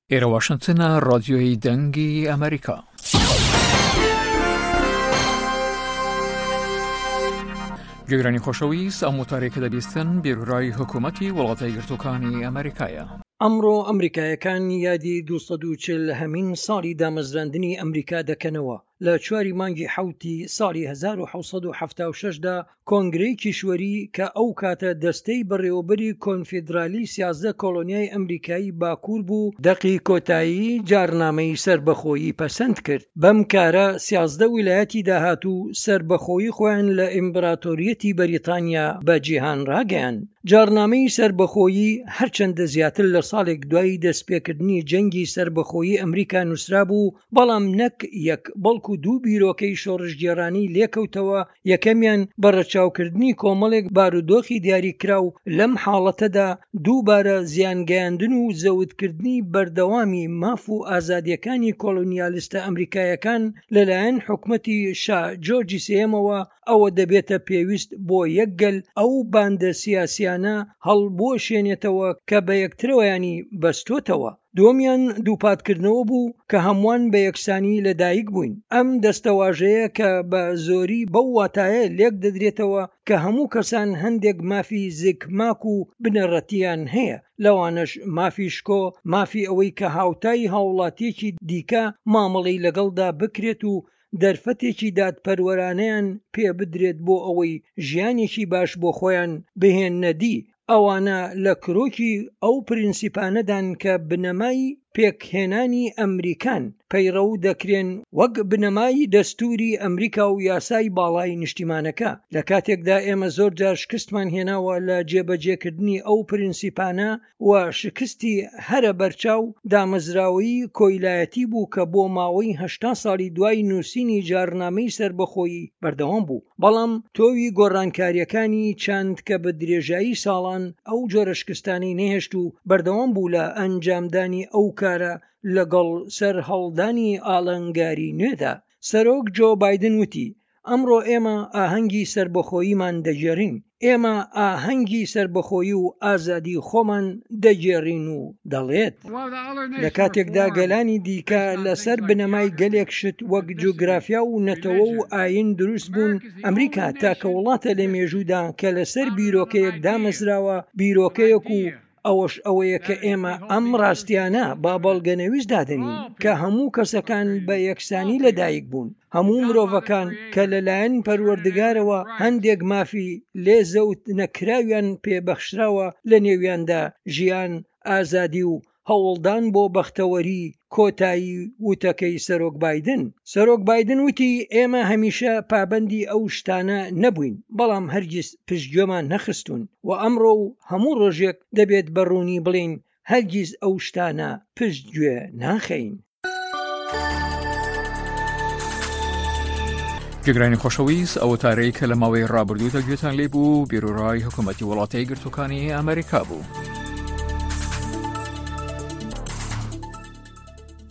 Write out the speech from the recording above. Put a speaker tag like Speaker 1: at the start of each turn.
Speaker 1: ئێرە واشنگتنە ڕادیۆی دەنگی ئەمریکا. گوێگرانی خۆشەویست، ئەم وتارێکە دەبیستن بیرۆرای حکوومەتی وڵاتە یەکگرتووەکانی ئەمریکایە.
Speaker 2: ئەمڕۆ ئەمریکایەکان یادی 240 هەمین ساڵی دامەزراندنی ئەمریکا دەکەنەوە. لە 4 مانگی حوتی ساڵی 1976دا کۆنگرەی کیشوەری کە ئەو کاتە دەستەی بەڕێوەبەری کۆنفیدرالی 13 کۆلۆنیای ئەمریکایی باکوور بوو، دەقی کۆتایی جارنامەی سربەخۆیی پەسەند کرد. بەم کارە 13 ویلایەتی داهاتوو سربەخۆیی خۆیان لە ئیمپراتۆریەتی بەریتانیا بە جیهان ڕاگەیاند. جارنامەی سربەخۆیی هەرچەندە زیاتر لە ساڵێک دوای دەستپێکردنی جەنگی سربەخۆیی ئەمریکا نووسرا بوو، بەڵام نەک یەک بەڵکو دوو بیرۆکەی شۆڕشگێڕانی لێکەوتەوە. یەکەمیان بەڕەچاوکردنی کۆمەڵێک بارودۆخی دیاریکراو، لەم حاڵەتەدا دووبارە زیانگەیاندن و زەوتکردنی بەردەوامی ماف و ئازادیەکانی کۆلۆنیالیستە ئەمریکایەکان لەلایەن حکومەتی شا جۆرجی سێمەوە ئەوە دەبێتە پێویست بۆ یەکگەل ئەو باندە سیاسیانە هەڵبۆشێنێتەوە کە بە یەکترەوەیانی بەستۆتەوە. دووەمیان دووپاتکردنەوە بوو کە هەمووان بە یەکسانی لەدایک بووین. ئەم دەستەواژەیە کە بە زۆری بەو واتایە لێک دەدرێتەوە کە هەموو کەسان هەندێک مافی زیکماک و بنەڕەتیان هەیە، لەوانەش مافی شکۆ، مافی ئەوەی کە هاوتای هاوڵاتیەکی دیکە مامەڵەی لەگەڵدا بکرێت و دەرفەتێکی دادپەروەرانەیان پێ بدرێت بۆ ئەوەی ژیانێکی باش بۆ خۆیان بهێننەدی. ئەوانە لە کرۆکی ئەو پرینسیپانەدان کە بنەمای پێکهێنانی ئەمریکان پەیڕەو دەکرێن، وەک بنەمای دەستوری ئەمریکا و یاسای باڵای نیشتیمانەکە. لە کاتێکدا ئێمە زۆر جار شکستمان هێناوە لە جێبەجێکردنی ئەو پرینسیپانە و شکستی هەرە بەرچاو دامەزراوەی کۆیلایەتی بوو کە بۆ ماوەی 80 ساڵی دوای نووسینی جارنامەی سربەخۆیی بەردەوام بوو. بەڵام تۆوی گۆڕانکاریەکانی چاند کە بە درێژایی ساڵان ئەو جۆرە شکستانەی نەهێشت و بەردەوام بوو لە ئەنجامدانی ئەو کارە لەگەڵ سەرهەڵدانی ئاڵنگاری نوێدا. سەرۆک جۆ بایدن وتی: ئەمڕۆ ئێمە ئاهەنگی سربەخۆییمان دەجێڕین، ئێمە ئاهەنگی سربەخۆیی و ئازادی خۆمان دەجێڕین و دەڵێت. لە کاتێکدا گەلانی دیکە لەسەر بنەمای گەلێک شت وەک جوگرافیا و نەتەوە و ئاین دروست بوون، ئەمریکا تاکە وڵاتە لە مێژوودا کە لەسەر بیرۆکەیەک دامەزراوە، بیرۆکەیەک و ئەوەش ئەوەیە کە ئێمە ئەم ڕاستیانە با بەڵگەنەویست دادنین کە هەموو کەسەکان بە یەکسانی لەدایک بوون. هەموو مرۆڤەکان کە لەلایەن پەروەردگارەوە هەندێک مافی لێزەوت نەکراویان پێبەخشراوە، لە نێویاندا ژیان، ئازادی و هەوڵدان بۆ بەختەوەری کۆتایی وتەکەی سەرۆک بایدن. سەرۆک بایدن وتی: ئێمە هەمیشە پابەندی ئەو شتانە نەبووین، بەڵام هەرگیز پشتگوێمان نەخستون و ئەمڕۆ و هەموو ڕۆژێک دەبێت بەڕوونی بڵین هەرگیز ئەو شتانە پشتگوێ ناخەین.
Speaker 1: گوێگرانی خۆشەویست، ئەو وتارەی کە لە ماوەی ڕابردوودا گوێتان لێبوو بیرۆرای حکوومەتی وڵاتە یەکگرتووەکانی ئەمریکا بوو.